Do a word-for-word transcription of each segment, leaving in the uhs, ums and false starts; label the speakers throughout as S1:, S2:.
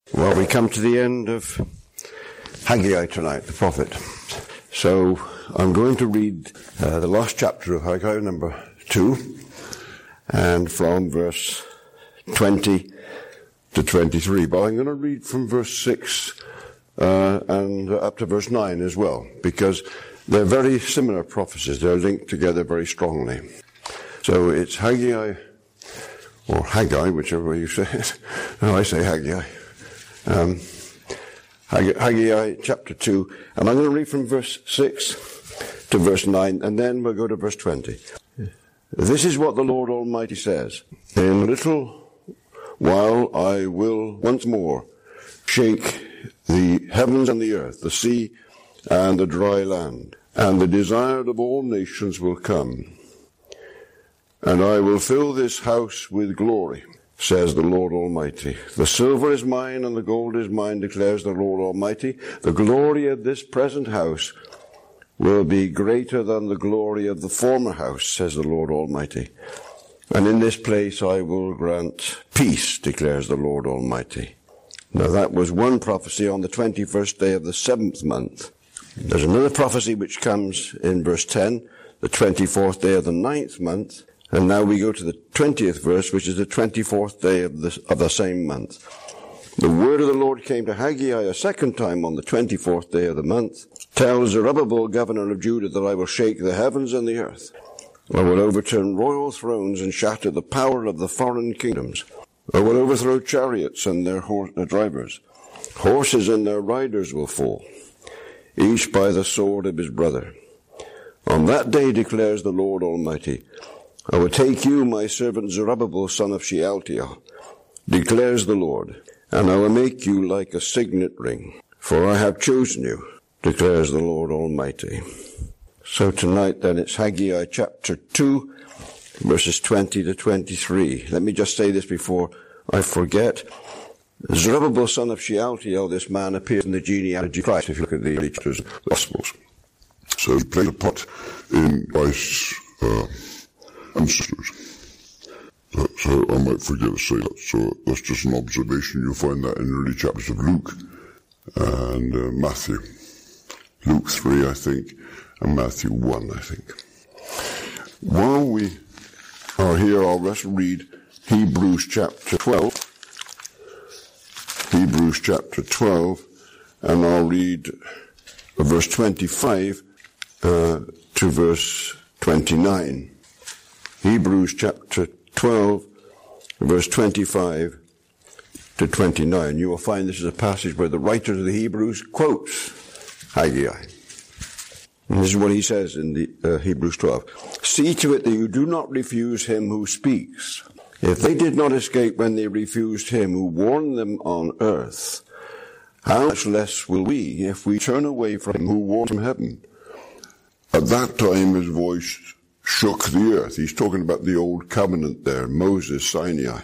S1: Well, we come to the end of Haggai tonight, the prophet. So I'm going to read uh, the last chapter of Haggai, number two, and from verse twenty to twenty-three. But I'm going to read from verse six uh, and up to verse nine as well, because they're very similar prophecies. They're linked together very strongly. So it's Haggai, or Haggai, whichever way you say it. No, I say Haggai. Um, Haggai chapter two, and I'm going to read from verse six to verse nine, and then we'll go to verse twenty. This is what the Lord Almighty says. In a little while I will once more shake the heavens and the earth, the sea and the dry land, and the desired of all nations will come. And I will fill this house with glory, says the Lord Almighty. The silver is mine and the gold is mine, declares the Lord Almighty. The glory of this present house will be greater than the glory of the former house, says the Lord Almighty. And in this place I will grant peace, declares the Lord Almighty. Now that was one prophecy on the twenty-first day of the seventh month. There's another prophecy which comes in verse ten, the twenty-fourth day of the ninth month. And now we go to the twentieth verse, which is the twenty-fourth day of the, of the same month. The word of the Lord came to Haggai a second time on the twenty-fourth day of the month. Tell Zerubbabel, governor of Judah, that I will shake the heavens and the earth. I will overturn royal thrones and shatter the power of the foreign kingdoms. I will overthrow chariots and their, horse, their drivers. Horses and their riders will fall, each by the sword of his brother. On that day, declares the Lord Almighty, I will take you, my servant Zerubbabel, son of Shealtiel, declares the Lord, and I will make you like a signet ring, for I have chosen you, declares the Lord Almighty. So tonight then it's Haggai chapter two, verses twenty to twenty-three. Let me just say this before I forget. Zerubbabel, son of Shealtiel, this man appears in the genealogy of Christ, if you look at the early chapters of the Gospels.
S2: So he played a part in Christ's uh, ancestors. Uh, so I might forget to say that. So that's just an observation. You'll find that in early chapters of Luke and uh, Matthew. Luke three, I think, and Matthew one, I think. While we are here, I'll just read Hebrews chapter twelve. Hebrews chapter twelve, and I'll read verse twenty-five uh, to verse twenty-nine. Hebrews chapter twelve, verse twenty-five to twenty-nine. You will find this is a passage where the writer of the Hebrews quotes Haggai. And this is what he says in the uh, Hebrews twelve. See to it that you do not refuse him who speaks. If they did not escape when they refused him who warned them on earth, how much less will we if we turn away from him who warned from heaven? At that time his voice shook the earth. He's talking about the old covenant there, Moses, Sinai.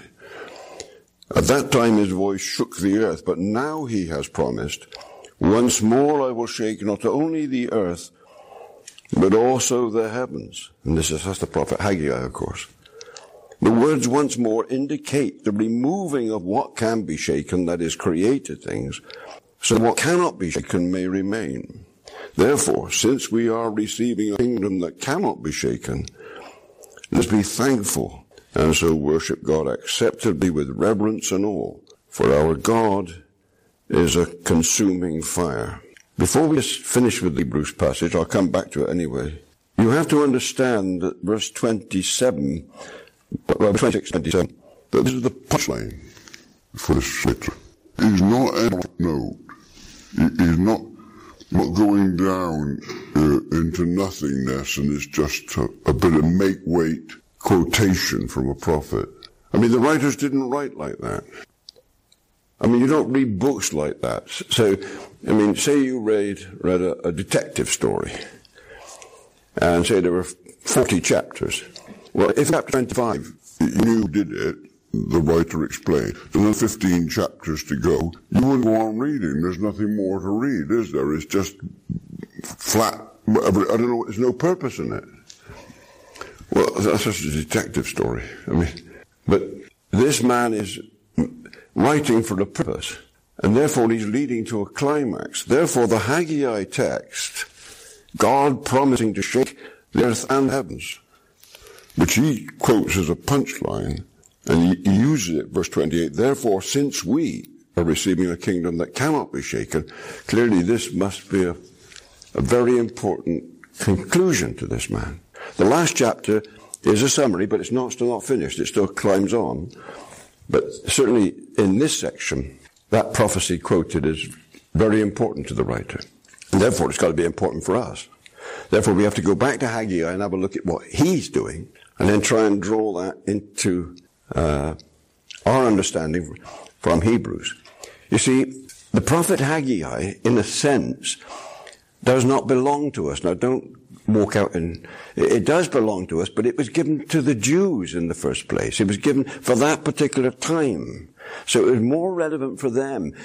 S2: At that time his voice shook the earth, but now he has promised, once more I will shake not only the earth, but also the heavens. And this is that's the prophet Haggai, of course. The words once more indicate the removing of what can be shaken, that is, created things, so what cannot be shaken may remain. Therefore, since we are receiving a kingdom that cannot be shaken, let's be thankful and so worship God acceptably with reverence and awe, for our God is a consuming fire. Before we just finish with the Hebrews passage, I'll come back to it anyway. You have to understand that verse twenty-seven, well, twenty-six, twenty-seven, that this is the punchline for this letter. He's not a note. He's not not going down uh, into nothingness, and it's just a, a bit of make-weight quotation from a prophet. I mean, the writers didn't write like that. I mean, you don't read books like that. So, I mean, say you read, read a, a detective story, and say there were forty chapters. Well, if chapter twenty-five, you knew who did it, the writer explained, and then fifteen chapters to go, you wouldn't go on reading. There's nothing more to read, is there? It's just flat, whatever. I don't know, there's no purpose in it. Well, that's just a detective story. I mean, but this man is writing for a purpose. And therefore he's leading to a climax. Therefore the Haggai text, God promising to shake the earth and heavens, which he quotes as a punchline, and he uses it, verse twenty-eight, therefore since we are receiving a kingdom that cannot be shaken, clearly this must be a, a very important conclusion to this man. The last chapter is a summary, but it's not still not finished. It still climbs on. But certainly in this section, that prophecy quoted is very important to the writer. And therefore it's got to be important for us. Therefore we have to go back to Haggai and have a look at what he's doing, and then try and draw that into uh, our understanding from Hebrews. You see, the prophet Haggai, in a sense, does not belong to us. Now don't walk out and, it does belong to us, but it was given to the Jews in the first place. It was given for that particular time. So it was more relevant for them.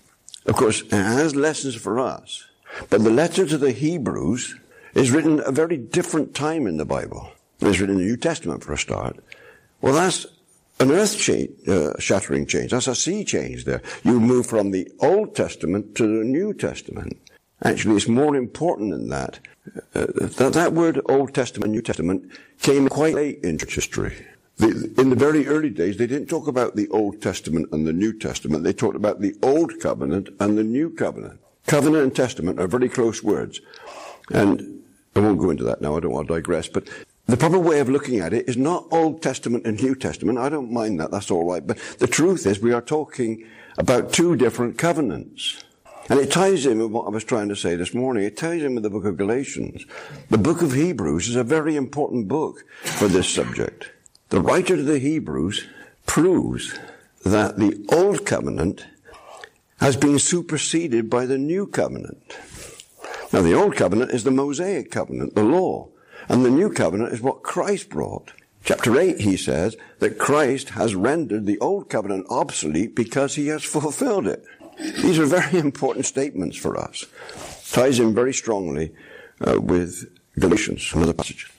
S2: Of course, it has lessons for us. But the letter to the Hebrews is written at a very different time in the Bible. It's written in the New Testament for a start. Well, that's an earth-shattering change. That's a sea change there. You move from the Old Testament to the New Testament. Actually, it's more important than that. Uh, that, that word Old Testament, New Testament came quite late in church history. The, in the very early days, they didn't talk about the Old Testament and the New Testament. They talked about the Old Covenant and the New Covenant. Covenant and Testament are very close words. And I won't go into that now. I don't want to digress. But the proper way of looking at it is not Old Testament and New Testament. I don't mind that. That's all right. But the truth is we are talking about two different covenants. And it ties in with what I was trying to say this morning. It ties in with the book of Galatians. The book of Hebrews is a very important book for this subject. The writer to the Hebrews proves that the Old Covenant has been superseded by the New Covenant. Now, the Old Covenant is the Mosaic Covenant, the law. And the New Covenant is what Christ brought. Chapter eight, he says that Christ has rendered the Old Covenant obsolete because he has fulfilled it. These are very important statements for us. Ties in very strongly uh, with Galatians, another passage.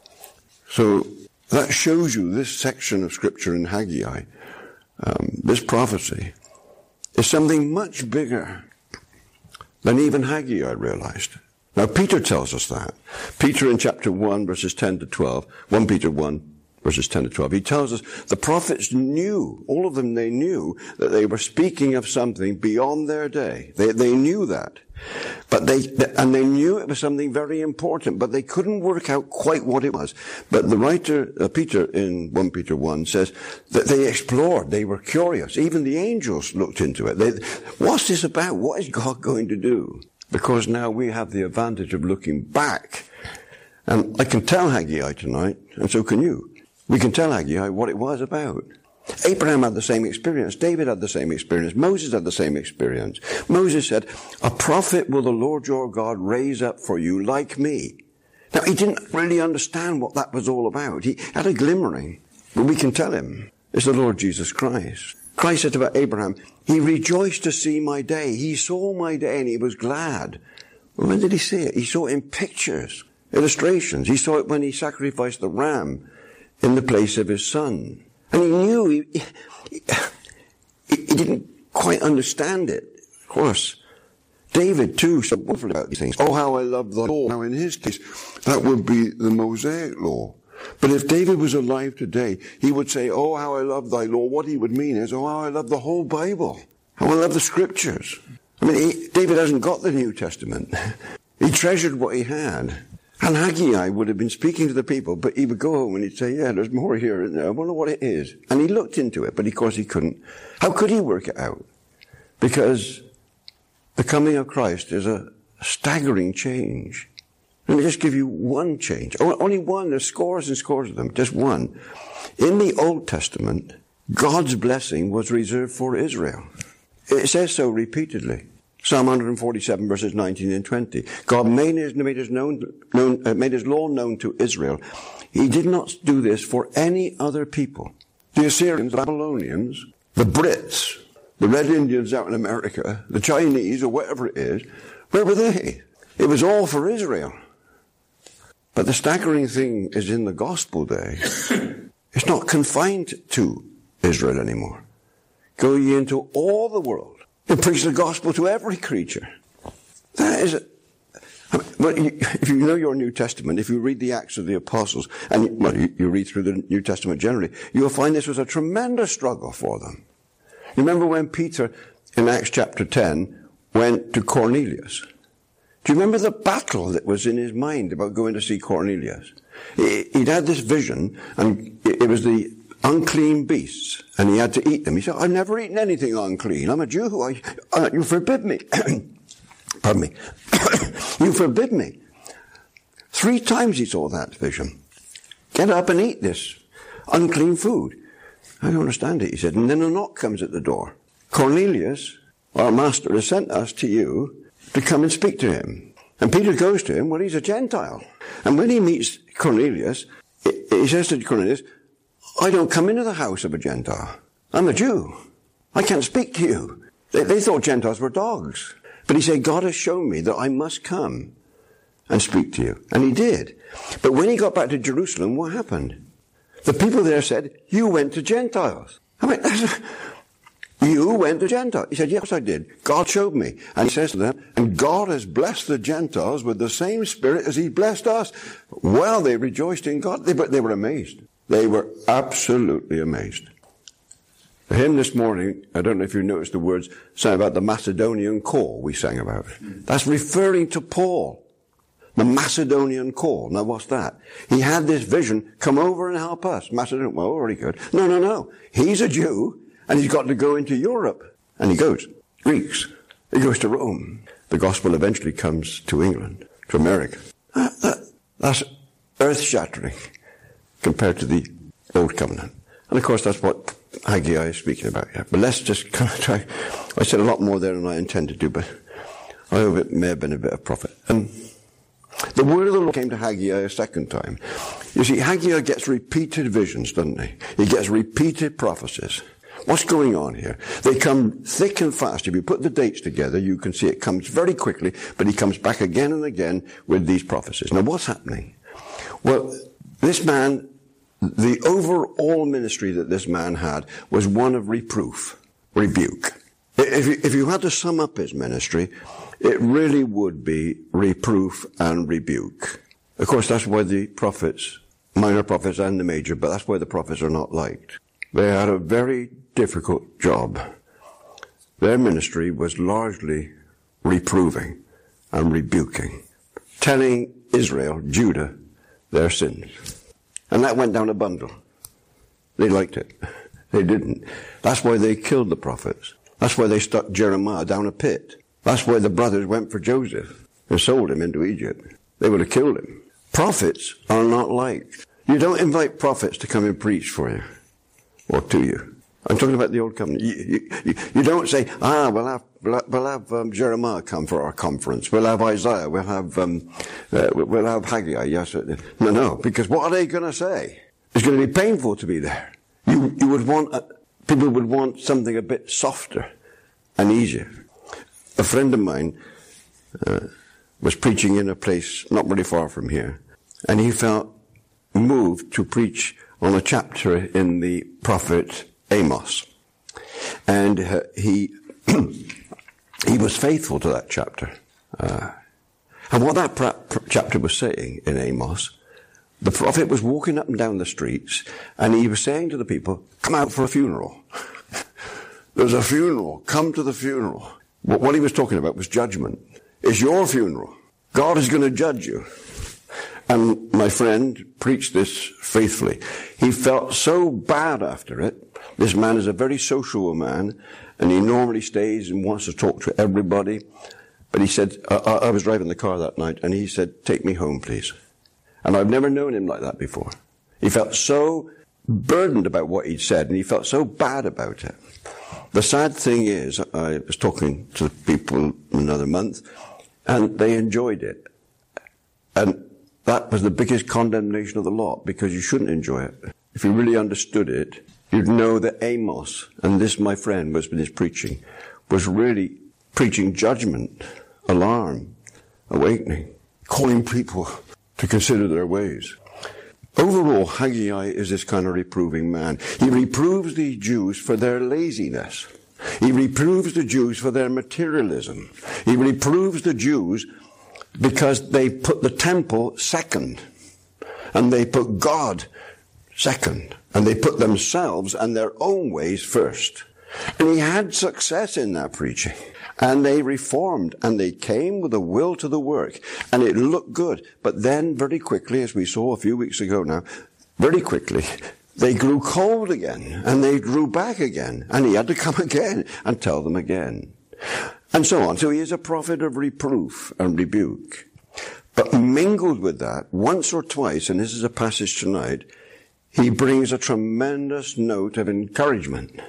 S2: So that shows you this section of Scripture in Haggai, um, this prophecy, is something much bigger than even Haggai realized. Now, Peter tells us that. Peter in chapter one, verses ten to twelve, First Peter one, verses ten to twelve, he tells us the prophets knew, all of them, they knew that they were speaking of something beyond their day. They, they knew that. But they, and they knew it was something very important, but they couldn't work out quite what it was. But the writer, uh, Peter, in First Peter one, says that they explored, they were curious. Even the angels looked into it. They, what's this about? What is God going to do? Because now we have the advantage of looking back. And I can tell Haggai tonight, and so can you. We can tell Haggai what it was about. Abraham had the same experience. David had the same experience. Moses had the same experience. Moses said, a prophet will the Lord your God raise up for you like me. Now, he didn't really understand what that was all about. He had a glimmering, but we can tell him it's the Lord Jesus Christ. Christ said about Abraham, he rejoiced to see my day. He saw my day and he was glad. Well, when did he see it? He saw it in pictures, illustrations. He saw it when he sacrificed the ram in the place of his son. And he knew, he, he, he didn't quite understand it. Of course, David too said wonderfully about these things. Oh, how I love the law. Now in his case, that would be the Mosaic law. But if David was alive today, he would say, oh, how I love thy law. What he would mean is, oh, how I love the whole Bible. How I love the Scriptures. I mean, he, David hasn't got the New Testament. He treasured what he had. And Haggai would have been speaking to the people, but he would go home and he'd say, yeah, there's more here, isn't there? I wonder what it is. And he looked into it, but of course he couldn't. How could he work it out? Because the coming of Christ is a staggering change. Let me just give you one change. Only one. There's scores and scores of them. Just one. In the Old Testament, God's blessing was reserved for Israel. It says so repeatedly. Psalm one forty-seven, verses nineteen and twenty. God made his, made his, known, known, uh, made his law known to Israel. He did not do this for any other people. The Assyrians, the Babylonians, the Brits, the Red Indians out in America, the Chinese, or whatever it is, where were they? It was all for Israel. But the staggering thing is in the gospel day, it's not confined to Israel anymore. Go ye into all the world.
S1: to preach the gospel to every creature. That is, I mean, well, you, if you know your New Testament, if you read the Acts of the Apostles, and well, you, you read through the New Testament generally, you'll find this was a tremendous struggle for them. You remember when Peter, in Acts chapter ten, went to Cornelius? Do you remember the battle that was in his mind about going to see Cornelius? He, he'd had this vision, and it, it was the unclean beasts, and he had to eat them. He said, I've never eaten anything unclean. I'm a Jew. I, uh, you forbid me. Pardon me. You forbid me. Three times he saw that vision. Get up and eat this unclean food. I don't understand it, he said. And then a knock comes at the door. Cornelius, our master, has sent us to you to come and speak to him. And Peter goes to him, well, he's a Gentile. And when he meets Cornelius, he says to Cornelius, I don't come into the house of a Gentile. I'm a Jew. I can't speak to you. They, they thought Gentiles were dogs. But he said, God has shown me that I must come and speak to you. And he did. But when he got back to Jerusalem, what happened? The people there said, you went to Gentiles. I mean, you went to Gentiles. He said, yes, I did. God showed me. And he says to them, and God has blessed the Gentiles with the same spirit as he blessed us. Well, they rejoiced in God. They, but they were amazed. They were absolutely amazed. The hymn this morning, I don't know if you noticed the words, sang about the Macedonian call we sang about. That's referring to Paul. The Macedonian call. Now what's that? He had this vision, come over and help us. Macedonian, well, very good. No, no, no. He's a Jew, and he's got to go into Europe. And he goes. Greeks. He goes to Rome. The gospel eventually comes to England, to America. That, that, that's earth-shattering compared to the Old Covenant. And of course that's what Haggai is speaking about here. But let's just kind of try. I said a lot more there than I intended to, but I hope it may have been a bit of profit. And the word of the Lord came to Haggai a second time. You see, Haggai gets repeated visions, doesn't he? He gets repeated prophecies. What's going on here? They come thick and fast. If you put the dates together, you can see it comes very quickly, but he comes back again and again with these prophecies. Now, what's happening? Well, this man, the overall ministry that this man had was one of reproof, rebuke. If you, if you had to sum up his ministry, it really would be reproof and rebuke. Of course, that's why the prophets, minor prophets and the major, but that's why the prophets are not liked. They had a very difficult job. Their ministry was largely reproving and rebuking, telling Israel, Judah, their sins. And that went down a bundle. They liked it. They didn't. That's why they killed the prophets. That's why they stuck Jeremiah down a pit. That's why the brothers went for Joseph and sold him into Egypt. They would have killed him. Prophets are not liked. You don't invite prophets to come and preach for you or to you. I'm talking about the Old Covenant. You, you, you don't say, ah, we'll have, we'll have um, Jeremiah come for our conference. We'll have Isaiah. We'll have, um, uh, we'll have Haggai. Yes. No, no. Because what are they going to say? It's going to be painful to be there. You, you would want, a, people would want something a bit softer and easier. A friend of mine, uh, was preaching in a place not very far from here, and he felt moved to preach on a chapter in the prophet Amos. And uh, he he was faithful to that chapter. Uh, and what that pra- pr- chapter was saying in Amos, the prophet was walking up and down the streets, and he was saying to the people, come out for a funeral. There's a funeral. Come to the funeral. What, what he was talking about was judgment. It's your funeral. God is going to judge you. And my friend preached this faithfully. He felt so bad after it. This man is a very social man, and he normally stays and wants to talk to everybody. But he said, I, I was driving the car that night, and he said, take me home, please. And I've never known him like that before. He felt so burdened about what he'd said, and he felt so bad about it. The sad thing is, I was talking to people another month, and they enjoyed it. And that was the biggest condemnation of the lot, because you shouldn't enjoy it. If you really understood it, you'd know that Amos, and this, my friend, was in his preaching, was really preaching judgment, alarm, awakening, calling people to consider their ways. Overall, Haggai is this kind of reproving man. He reproves the Jews for their laziness. He reproves the Jews for their materialism. He reproves the Jews because they put the temple second. And they put God second. And they put themselves and their own ways first. And he had success in that preaching. And they reformed, and they came with a will to the work. And it looked good. But then, very quickly, as we saw a few weeks ago now, very quickly, they grew cold again, and they drew back again. And he had to come again and tell them again. And so on. So he is a prophet of reproof and rebuke. But mingled with that, once or twice, and this is a passage tonight, he brings a tremendous note of encouragement.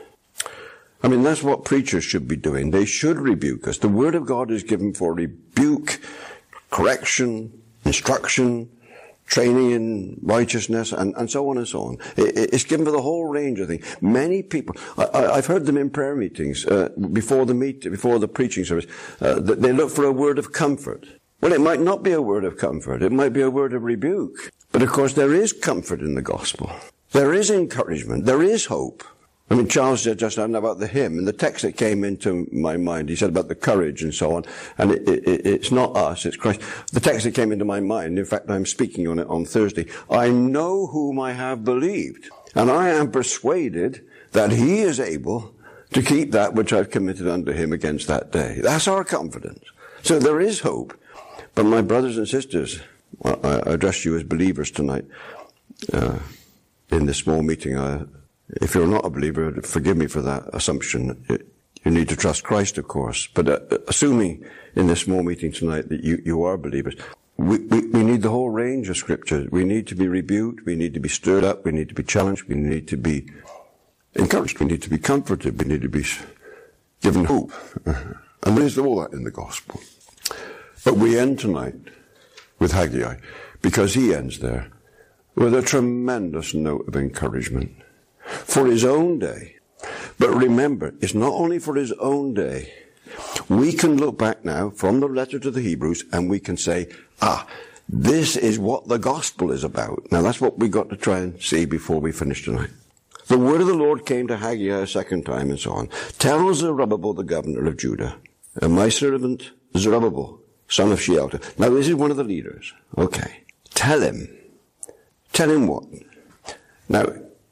S1: I mean, that's what preachers should be doing. They should rebuke us. The Word of God is given for rebuke, correction, instruction, training in righteousness, and, and so on and so on. It, it's given for the whole range of things. Many people, I, I've heard them in prayer meetings, uh, before the meet, before the preaching service, uh, that they look for a word of comfort. Well, it might not be a word of comfort. It might be a word of rebuke. But of course, there is comfort in the gospel. There is encouragement. There is hope. I mean, Charles said just now about the hymn, and the text that came into my mind, he said about the courage and so on, and it, it, it's not us, it's Christ. The text that came into my mind, in fact, I'm speaking on it on Thursday, I know whom I have believed, and I am persuaded that he is able to keep that which I've committed unto him against that day. That's our confidence. So there is hope. But my brothers and sisters, I, I address you as believers tonight, uh, in this small meeting. I, If you're not a believer, forgive me for that assumption. You need to trust Christ, of course. But uh, assuming in this small meeting tonight that you, you are believers, we, we, we need the whole range of scriptures. We need to be rebuked. We need to be stirred up. We need to be challenged. We need to be encouraged. We need to be comforted. We need to be given hope. And there's all that in the gospel. But we end tonight with Haggai, because he ends there with a tremendous note of encouragement for his own day. But remember, it's not only for his own day. We can look back now from the letter to the Hebrews and we can say, ah, this is what the gospel is about. Now that's what we've got to try and see before we finish tonight. The word of the Lord came to Haggai a second time and so on. Tell Zerubbabel, the governor of Judah, and my servant Zerubbabel, son of Shealtiel. Now this is one of the leaders. Okay. Tell him. Tell him what? Now,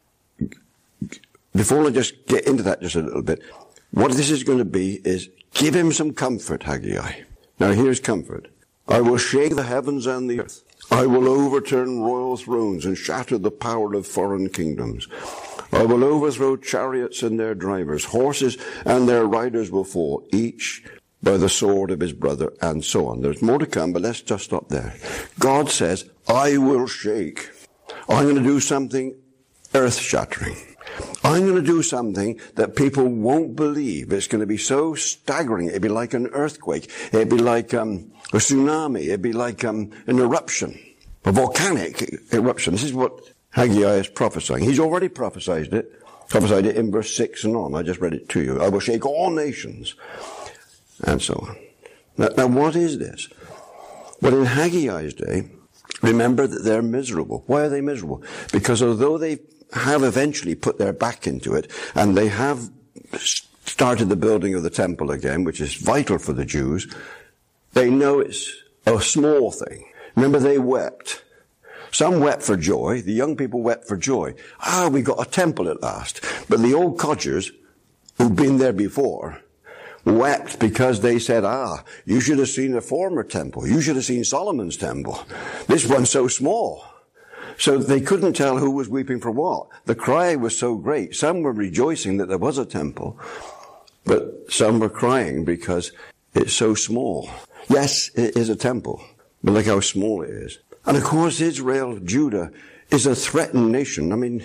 S1: before I just get into that just a little bit, what this is going to be is give him some comfort, Haggai. Now here's comfort. I will shake the heavens and the earth. I will overturn royal thrones and shatter the power of foreign kingdoms. I will overthrow chariots and their drivers. Horses and their riders will fall, each by the sword of his brother, and so on. There's more to come, but let's just stop there. God says, I will shake. I'm going to do something earth-shattering. I'm going to do something that people won't believe. It's going to be so staggering. It'd be like an earthquake. It'd be like um, a tsunami. It'd be like um, an eruption, a volcanic eruption. This is what Haggai is prophesying. He's already prophesied it, prophesied it in verse six and on. I just read it to you. I will shake all nations, and so on. Now, now what is this? Well, in Haggai's day, remember that they're miserable. Why are they miserable? Because although they have eventually put their back into it, and they have started the building of the temple again, which is vital for the Jews, they know it's a small thing. Remember, they wept. Some wept for joy. The young people wept for joy. Ah, we got a temple at last. But the old codgers, who'd been there before, wept because they said, ah, you should have seen the former temple. You should have seen Solomon's temple. This one's so small. So they couldn't tell who was weeping for what. The cry was so great. Some were rejoicing that there was a temple, but some were crying because it's so small. Yes, it is a temple, but look how small it is. And of course, Israel, Judah, is a threatened nation. I mean,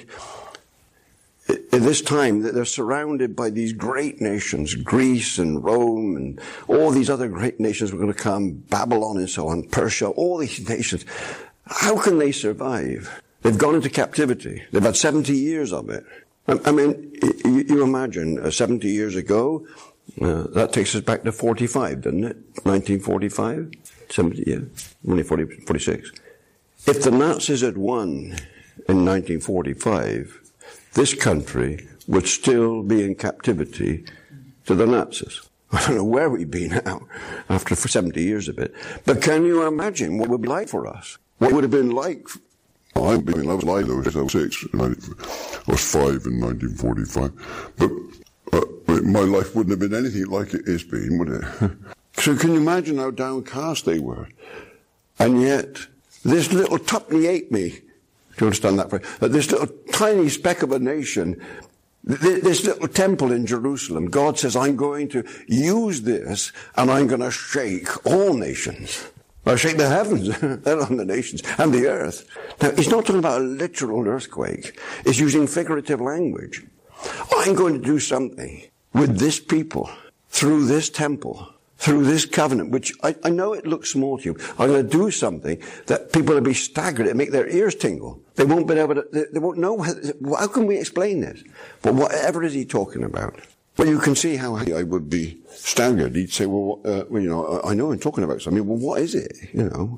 S1: at this time, they're surrounded by these great nations, Greece and Rome and all these other great nations were going to come, Babylon and so on, Persia, all these nations. How can they survive? They've gone into captivity. They've had seventy years of it. I mean, you imagine, uh, seventy years ago, uh, that takes us back to forty-five, doesn't it? nineteen forty-five? seventy, yeah. Only forty, forty-six. If the Nazis had won in nineteen forty-five, this country would still be in captivity to the Nazis. I don't know where we've been now after for seventy years of it. But can you imagine what it would be like for us? What it would have been like?
S2: Oh, I mean, I was like those. I was six. I was five in nineteen forty-five. But uh, my life wouldn't have been anything like it has been, would it? So can you imagine how downcast they were? And yet, this little tuppenny halfpenny, do you understand that? Uh, this little tiny speck of a nation, th- this little temple in Jerusalem, God says, I'm going to use this and I'm going to shake all nations. I'll shake the heavens, let alone the nations, and the earth. Now, he's not talking about a literal earthquake. He's using figurative language. I'm going to do something with this people, through this temple, through this covenant, which I, I know it looks small to you. I'm going to do something that people will be staggered. It'll make their ears tingle. They won't be able to, they, they won't know. How can we explain this? But whatever is he talking about? Well, you can see how I would be staggered. He'd say, well, uh, well, you know, I know I'm talking about something. Well, what is it? You know.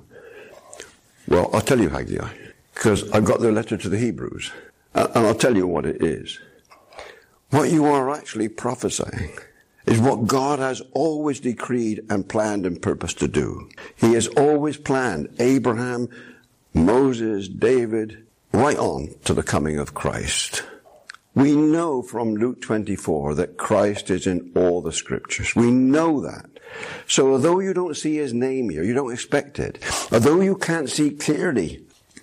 S2: Well, I'll tell you, Haggai, because I've got the letter to the Hebrews, and I'll tell you what it is. What you are actually prophesying is what God has always decreed and planned and purposed to do. He has always planned Abraham, Moses, David, right on to the coming of Christ. We know from Luke twenty-four that Christ is in all the scriptures. We know that. So although you don't see his name here, you don't expect it, although you can't see clearly,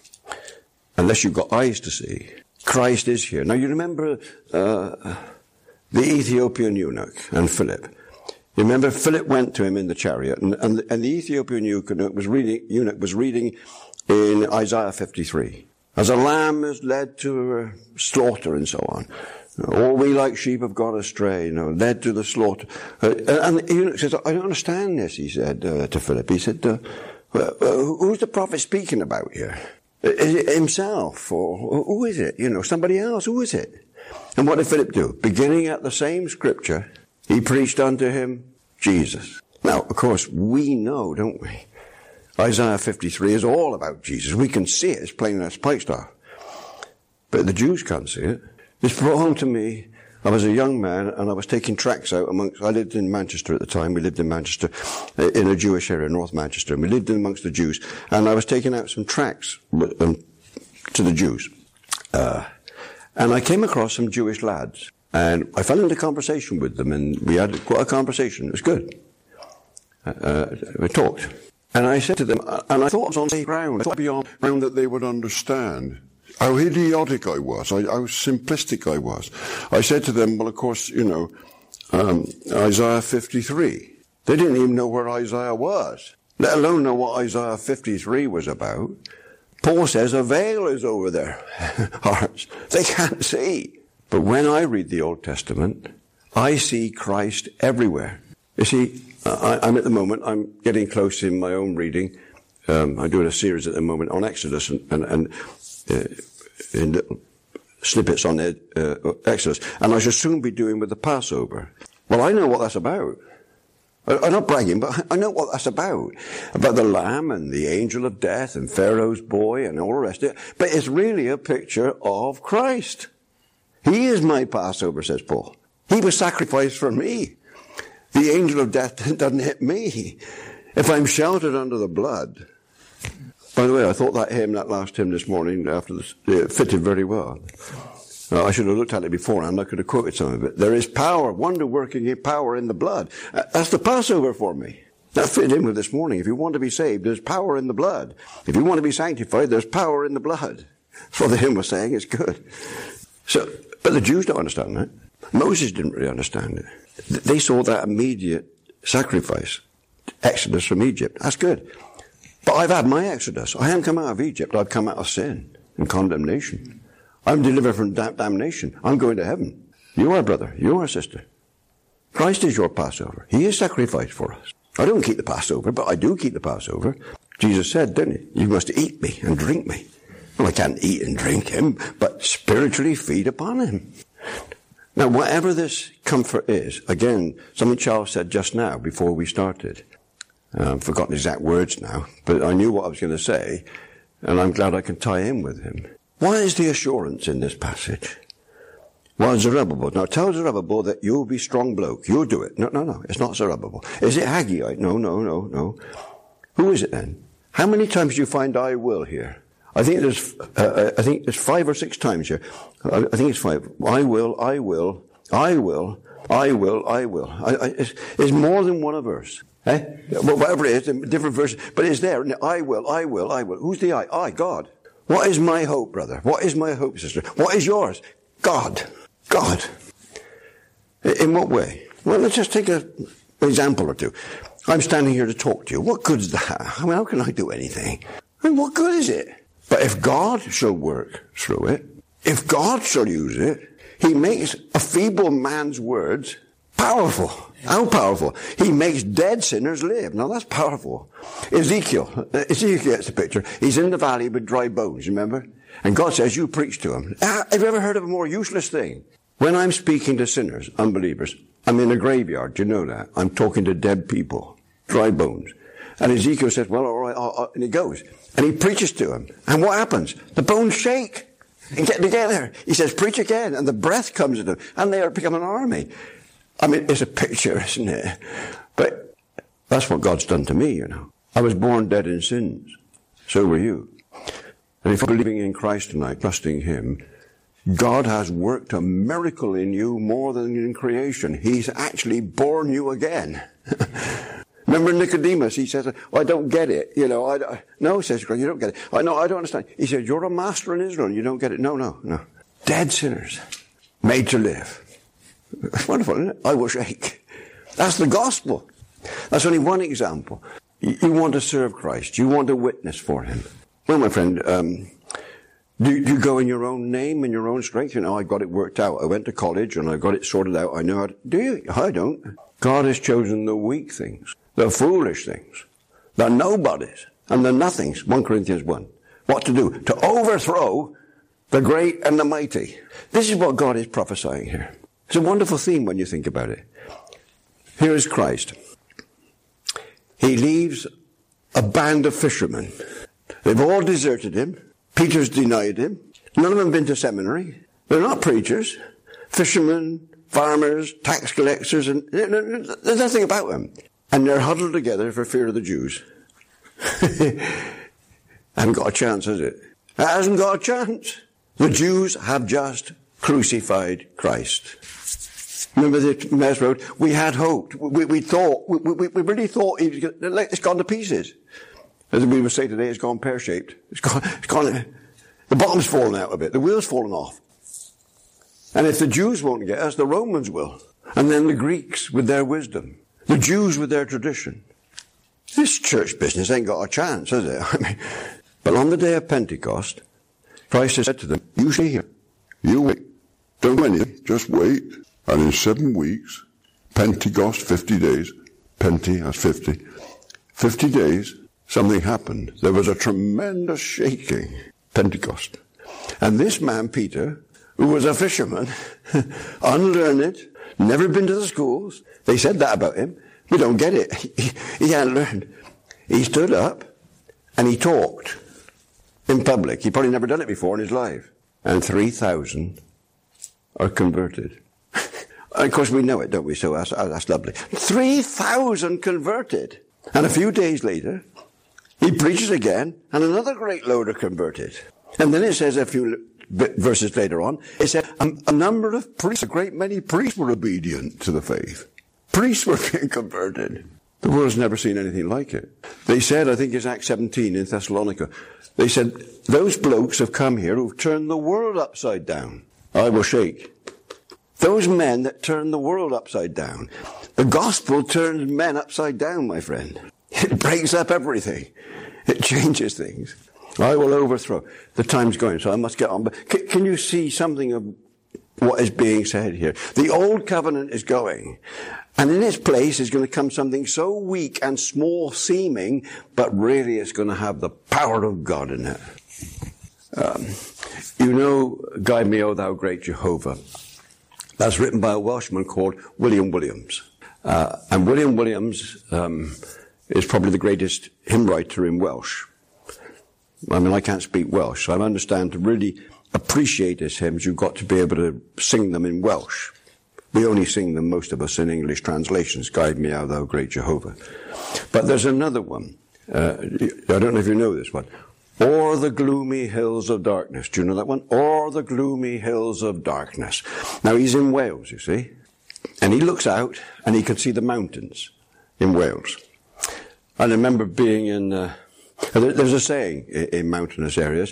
S2: unless you've got eyes to see, Christ is here. Now you remember uh, the Ethiopian eunuch and Philip. You remember Philip went to him in the chariot, and, and, and the Ethiopian eunuch was reading, eunuch was reading in Isaiah fifty-three. As a lamb is led to slaughter and so on. All we like sheep have gone astray, you know, led to the slaughter. Uh, and the eunuch says, I don't understand this, he said uh, to Philip. He said, uh, uh, who's the prophet speaking about here? Is it himself? Or who is it? You know, somebody else? Who is it? And what did Philip do? Beginning at the same scripture, he preached unto him Jesus. Now, of course, we know, don't we? Isaiah fifty-three is all about Jesus. We can see it. It's plain as pikestaff. But the Jews can't see it. It's brought home to me. I was a young man and I was taking tracts out amongst, I lived in Manchester at the time. We lived in Manchester, in a Jewish area, North Manchester. And we lived in amongst the Jews. And I was taking out some tracts um, to the Jews. Uh, and I came across some Jewish lads. And I fell into conversation with them and we had quite a conversation. It was good. Uh, we talked. And I said to them, and I thought I was on safe ground, I thought beyond ground that they would understand how idiotic I was, I, how simplistic I was. I said to them, well, of course, you know, um, Isaiah fifty-three. They didn't even know where Isaiah was, let alone know what Isaiah fifty-three was about. Paul says a veil is over their hearts. They can't see. But when I read the Old Testament, I see Christ everywhere. You see, I, I'm at the moment, I'm getting close in my own reading. Um, I'm doing a series at the moment on Exodus and, and, and uh, in little snippets on the, uh, Exodus. And I shall soon be doing with the Passover. Well, I know what that's about. I, I'm not bragging, but I know what that's about. About the lamb and the angel of death and Pharaoh's boy and all the rest of it. But it's really a picture of Christ. He is my Passover, says Paul. He was sacrificed for me. The angel of death doesn't hit me. If I'm sheltered under the blood. By the way, I thought that hymn, that last hymn this morning, after this, it fitted very well. Uh, I should have looked at it beforehand. I could have quoted some of it. There is power, wonder-working power in the blood. Uh, that's the Passover for me. That fit in with this morning. If you want to be saved, there's power in the blood. If you want to be sanctified, there's power in the blood. That's what the hymn was saying. It's good. So, but the Jews don't understand that. Moses didn't really understand it. They saw that immediate sacrifice, exodus from Egypt. That's good. But I've had my exodus. I haven't come out of Egypt. I've come out of sin and condemnation. I'm delivered from da- damnation. I'm going to heaven. You are brother. You are sister. Christ is your Passover. He is sacrificed for us. I don't keep the Passover, but I do keep the Passover. Jesus said, didn't he? You must eat me and drink me. Well, I can't eat and drink him, but spiritually feed upon him. Now, whatever this comfort is, again, something Charles said just now before we started. Uh, I've forgotten exact words now, but I knew what I was going to say, and I'm glad I can tie in with him. What is the assurance in this passage?
S1: Well, Zerubbabel. Now tell Zerubbabel that you'll be strong bloke. You'll do it. No, no, no. It's not Zerubbabel. Is it Haggai? No, no, no, no. Who is it then? How many times do you find I will here? I think there's, uh, I think there's five or six times here. I, I think it's five. I will, I will, I will, I will, I will. I, I, it's, it's more than one a verse. Eh? Well, whatever it is, different verses. But it's there. I will, I will, I will. Who's the I? I, God. What is my hope, brother? What is my hope, sister? What is yours? God. God. In what way? Well, let's just take a, an example or two. I'm standing here to talk to you. What good is that? I mean, how can I do anything? I mean, what good is it? But if God shall work through it, if God shall use it, he makes a feeble man's words powerful. How powerful? He makes dead sinners live. Now that's powerful. Ezekiel, Ezekiel gets the picture. He's in the valley with dry bones, remember? And God says, you preach to him. Have you ever heard of a more useless thing? When I'm speaking to sinners, unbelievers, I'm in a graveyard, do you know that? I'm talking to dead people, dry bones. And Ezekiel says, well, all right, I'll, I'll, and he goes. And he preaches to him. And what happens? The bones shake and get together. He says, preach again. And the breath comes at them. And they are become an army. I mean, it's a picture, isn't it? But that's what God's done to me, you know. I was born dead in sins. So were you. And if you're believing in Christ tonight, trusting him, God has worked a miracle in you more than in creation. He's actually born you again. Remember Nicodemus? He says, oh, I don't get it. You know, I, I, no, says God, you don't get it. I know, I don't understand. He said, you're a master in Israel. You don't get it. No, no, no. Dead sinners made to live. It's wonderful, isn't it? I will shake. That's the gospel. That's only one example. You, you want to serve Christ. You want to witness for him. Well, my friend, um, do, do you go in your own name and your own strength? You know, I got it worked out. I went to college and I got it sorted out. I know how to, do you? I don't. God has chosen the weak things, the foolish things, the nobodies, and the nothings. First Corinthians one. What to do? To overthrow the great and the mighty. This is what God is prophesying here. It's a wonderful theme when you think about it. Here is Christ. He leaves a band of fishermen. They've all deserted him. Peter's denied him. None of them been to seminary. They're not preachers. Fishermen, farmers, tax collectors, and there's nothing about them. And they're huddled together for fear of the Jews. Hasn't got a chance, has it? It hasn't got a chance. The Jews have just crucified Christ. Remember the Mass Road? We had hoped. We, we thought, we, we, we really thought he was gonna, it's gone to pieces. As we would say today, it's gone pear-shaped. It's gone, it's gone, the bottom's fallen out of it. The wheel's fallen off. And if the Jews won't get us, the Romans will. And then the Greeks with their wisdom. The Jews with their tradition. This church business ain't got a chance, has it? I mean, but on the day of Pentecost, Christ has said to them, you stay here.
S2: You wait. Don't do anything. Just wait. And in seven weeks, Pentecost, fifty days. Penti, that's fifty. Fifty days, something happened. There was a tremendous shaking. Pentecost.
S1: And this man, Peter, who was a fisherman, unlearned, never been to the schools. They said that about him. We don't get it. He, he hadn't learned. He stood up and he talked in public. He probably never done it before in his life. And three thousand are converted. And of course we know it, don't we? So that's, that's lovely. three thousand converted. And a few days later, he preaches again, and another great load are converted. And then it says a few verses later on, it said a, a number of priests, a great many priests were obedient to the faith. Priests were being converted. The world's never seen anything like it. They said, I think it's Acts seventeen in Thessalonica, they said, those blokes have come here who've turned the world upside down. I will shake. Those men that turn the world upside down. The gospel turns men upside down, my friend. It breaks up everything. It changes things. I will overthrow. The time's going, so I must get on. But can, can you see something of what is being said here? The old covenant is going. And in its place is going to come something so weak and small seeming, but really it's going to have the power of God in it. Um, you know, Guide Me, O Thou Great Jehovah. That's written by a Welshman called William Williams. Uh, and William Williams um, is probably the greatest hymn writer in Welsh. I mean, I can't speak Welsh, so I understand to really appreciate his hymns, you've got to be able to sing them in Welsh. We only sing them, most of us, in English translations. Guide me, O thou great Jehovah. But there's another one. Uh, I don't know if you know this one. O'er the gloomy hills of darkness. Do you know that one? O'er the gloomy hills of darkness. Now, he's in Wales, you see. And he looks out, and he can see the mountains in Wales. I remember being in... Uh, there's a saying in, in mountainous areas.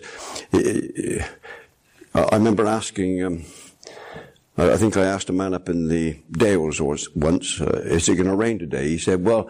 S1: I remember asking... Um, I think I asked a man up in the Dales once, uh, is it going to rain today? He said, well,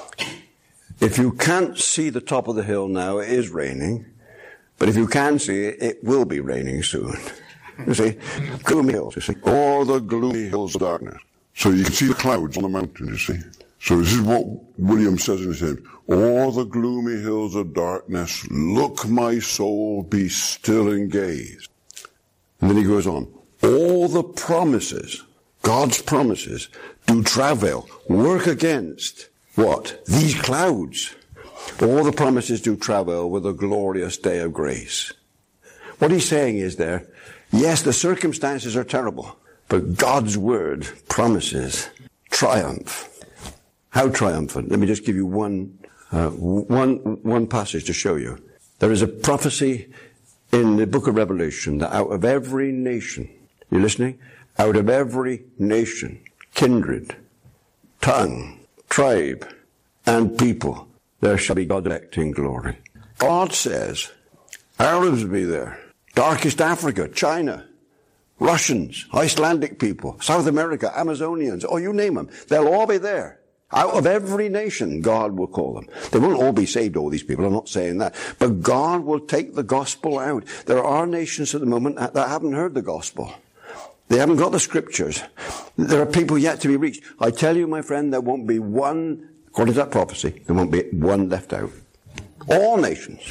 S1: if you can't see the top of the hill now, it is raining. But if you can see it, it will be raining soon. You see, gloomy hills, you see.
S2: All the gloomy hills of darkness. So you can see the clouds on the mountain, you see. So this is what William says in his hymn. All the gloomy hills of darkness, look my soul, be still and gaze.
S1: And then he goes on.
S2: All the promises, God's promises, do travail, work against, what? These clouds.
S1: All the promises do travail with a glorious day of grace. What he's saying is there, yes, the circumstances are terrible, but God's word promises triumph. How triumphant? Let me just give you one, uh, one, one passage to show you. There is a prophecy in the book of Revelation that out of every nation, you listening? Out of every nation, kindred, tongue, tribe, and people, there shall be God elect in glory. God says, Arabs will be there, darkest Africa, China, Russians, Icelandic people, South America, Amazonians, oh, you name them. They'll all be there. Out of every nation, God will call them. They won't all be saved, all these people. I'm not saying that. But God will take the gospel out. There are nations at the moment that haven't heard the gospel. They haven't got the scriptures. There are people yet to be reached. I tell you, my friend, there won't be one, according to that prophecy, there won't be one left out. All nations.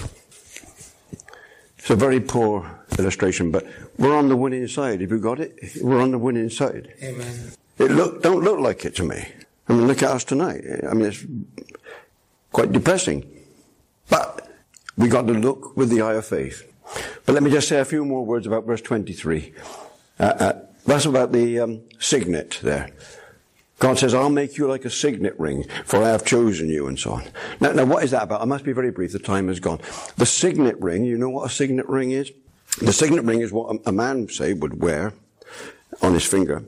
S1: It's a very poor illustration, but we're on the winning side. Have you got it? We're on the winning side.
S3: Amen.
S1: It look, don't look like it to me. I mean, look at us tonight. I mean, it's quite depressing. But we got to look with the eye of faith. But let me just say a few more words about verse twenty-three. Uh, uh, that's about the um, signet there. God says, I'll make you like a signet ring, for I have chosen you, and so on. Now, now, what is that about? I must be very brief. The time is gone. The signet ring, you know what a signet ring is? The signet ring is what a, a man, say, would wear on his finger.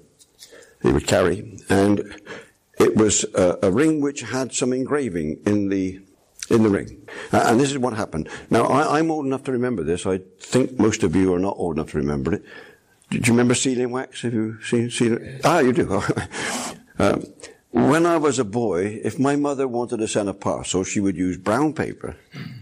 S1: He would carry. And it was a, a ring which had some engraving in the in the ring. Uh, and this is what happened. Now, I, I'm old enough to remember this. I think most of you are not old enough to remember it. Do you remember sealing wax? Have you seen sealing? Ah, you do. um, when I was a boy, if my mother wanted to send a parcel, she would use brown paper.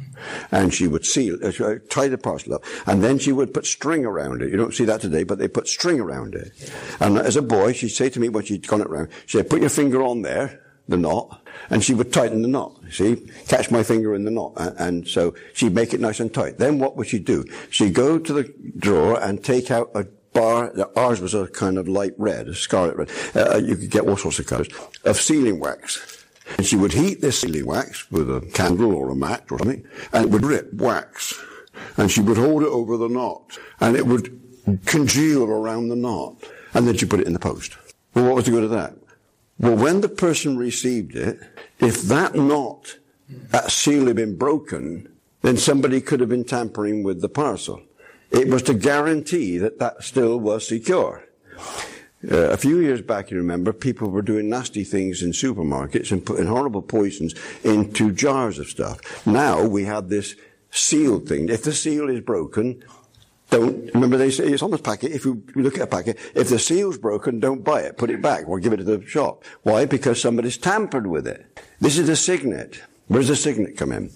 S1: And she would seal, uh, tie the parcel up, and then she would put string around it. You don't see that today, but they put string around it. And as a boy, she'd say to me when she'd gone it round, she'd say, put your finger on there, the knot, and she would tighten the knot. You see, catch my finger in the knot, and, and so she'd make it nice and tight. Then what would she do? She'd go to the drawer and take out a bar. Ours was a kind of light red, a scarlet red. Uh, you could get all sorts of colours of sealing wax. And she would heat this sealing wax with a candle or a match or something, and it would drip wax. And she would hold it over the knot, and it would congeal around the knot. And then she put it in the post. Well, what was the good of that? Well, when the person received it, if that knot, that seal had been broken, then somebody could have been tampering with the parcel. It was to guarantee that that still was secure. Uh, a few years back, you remember, people were doing nasty things in supermarkets and putting horrible poisons into jars of stuff. Now we have this sealed thing. If the seal is broken, don't, remember they say it's on the packet, if you look at a packet, if the seal's broken, don't buy it, put it back, or give it to the shop. Why? Because somebody's tampered with it. This is a signet. Where does the signet come in?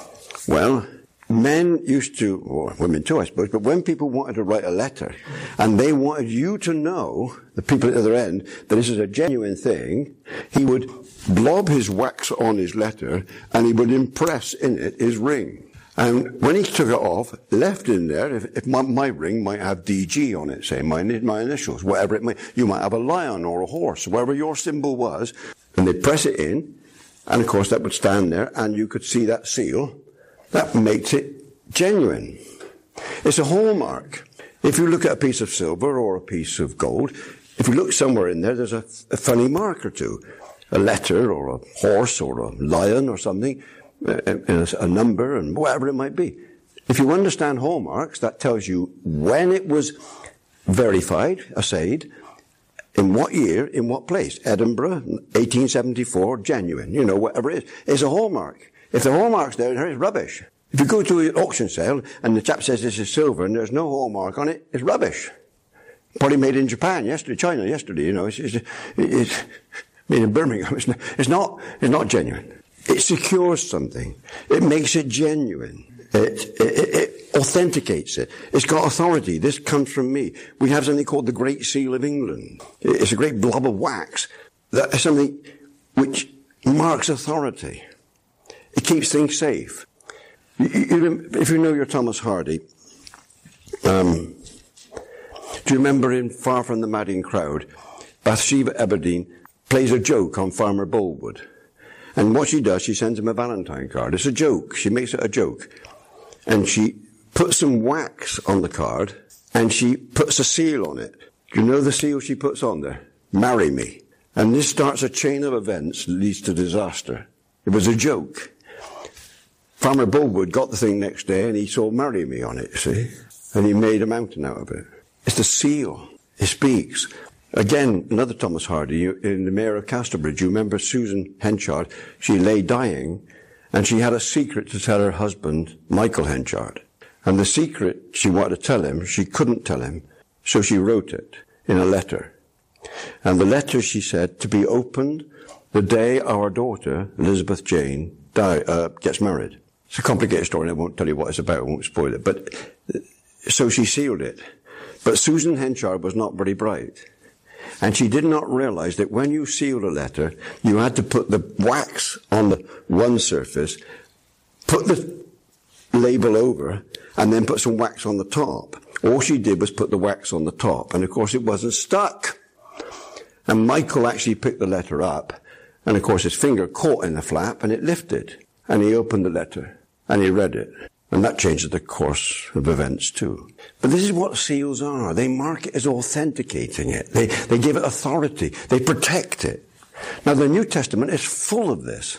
S1: Well, men used to, or women too, I suppose, but when people wanted to write a letter, and they wanted you to know, the people at the other end, that this is a genuine thing, he would blob his wax on his letter, and he would impress in it his ring. And when he took it off, left in there, if, if my, my ring might have D G on it, say, my, my initials, whatever it might, you might have a lion or a horse, whatever your symbol was, and they'd press it in, and of course that would stand there, and you could see that seal. That makes it genuine. It's a hallmark. If you look at a piece of silver or a piece of gold, if you look somewhere in there, there's a, a funny mark or two. A letter or a horse or a lion or something, a, a number and whatever it might be. If you understand hallmarks, that tells you when it was verified, assayed, in what year, in what place. Edinburgh, eighteen seventy-four, genuine, you know, whatever it is. It's a hallmark. If the hallmark's there, it's rubbish. If you go to an auction sale and the chap says this is silver and there's no hallmark on it, it's rubbish. Probably made in Japan yesterday, China yesterday, you know, it's, it's, it's made in Birmingham. It's not, it's not, it's not genuine. It secures something. It makes it genuine. It, it, it authenticates it. It's got authority. This comes from me. We have something called the Great Seal of England. It's a great blob of wax. That is something which marks authority. It keeps things safe. You, you, if you know your Thomas Hardy, um, do you remember in Far From the Madding Crowd, Bathsheba Everdeen plays a joke on Farmer Boldwood. And what she does, she sends him a Valentine card. It's a joke. She makes it a joke. And she puts some wax on the card, and she puts a seal on it. Do you know the seal she puts on there? Marry me. And this starts a chain of events that leads to disaster. It was a joke. Farmer Boldwood got the thing next day, and he saw marry me on it, see? And he made a mountain out of it. It's the seal. It speaks. Again, another Thomas Hardy, in the Mayor of Casterbridge, you remember Susan Henchard? She lay dying, and she had a secret to tell her husband, Michael Henchard. And the secret she wanted to tell him, she couldn't tell him, so she wrote it in a letter. And the letter, she said, to be opened the day our daughter, Elizabeth Jane, die, uh, gets married. It's a complicated story, and I won't tell you what it's about, I won't spoil it. But, so she sealed it. But Susan Henchard was not very bright. And she did not realize that when you sealed a letter, you had to put the wax on the one surface, put the label over, and then put some wax on the top. All she did was put the wax on the top, and of course it wasn't stuck. And Michael actually picked the letter up, and of course his finger caught in the flap, and it lifted. And he opened the letter, and he read it. And that changes the course of events too. But this is what seals are. They mark it as authenticating it. They, they give it authority. They protect it. Now the New Testament is full of this.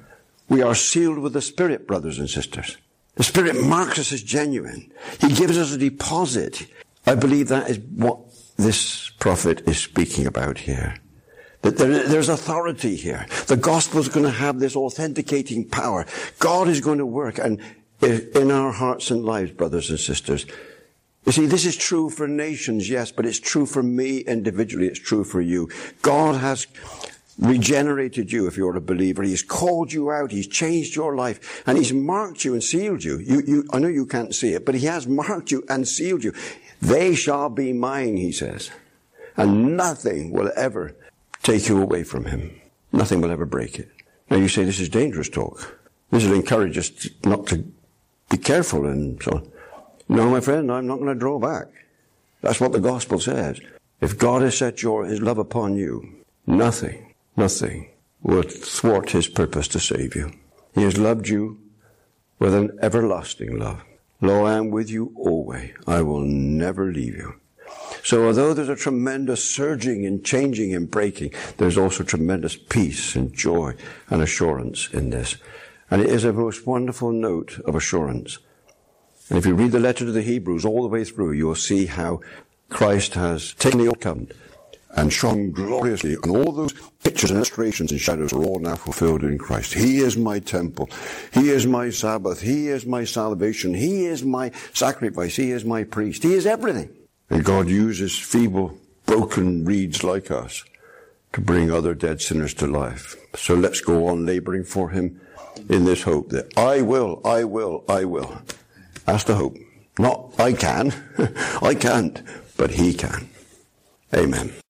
S1: We are sealed with the Spirit, brothers and sisters. The Spirit marks us as genuine. He gives us a deposit. I believe that is what this prophet is speaking about here. That there, there's authority here. The gospel is going to have this authenticating power. God is going to work and in our hearts and lives, brothers and sisters. You see, this is true for nations, yes, but it's true for me individually. It's true for you. God has regenerated you if you're a believer. He's called you out. He's changed your life. And He's marked you and sealed you. You, you. I know you can't see it, but He has marked you and sealed you. They shall be mine, He says. And nothing will ever take you away from Him. Nothing will ever break it. Now you say, this is dangerous talk. This will encourage us not to be careful and so on. No, my friend, I'm not going to draw back. That's what the gospel says. If God has set your, His love upon you, nothing, nothing will thwart His purpose to save you. He has loved you with an everlasting love. Lo, I am with you always. I will never leave you. So although there's a tremendous surging and changing and breaking, there's also tremendous peace and joy and assurance in this. And it is a most wonderful note of assurance. And if you read the letter to the Hebrews all the way through, you will see how Christ has taken the old covenant and shone gloriously. And all those pictures and illustrations and shadows are all now fulfilled in Christ. He is my temple. He is my Sabbath. He is my salvation. He is my sacrifice. He is my priest. He is everything. And God uses feeble, broken reeds like us to bring other dead sinners to life. So let's go on laboring for Him in this hope that I will, I will, I will. That's the hope. Not I can. I can't, but He can. Amen.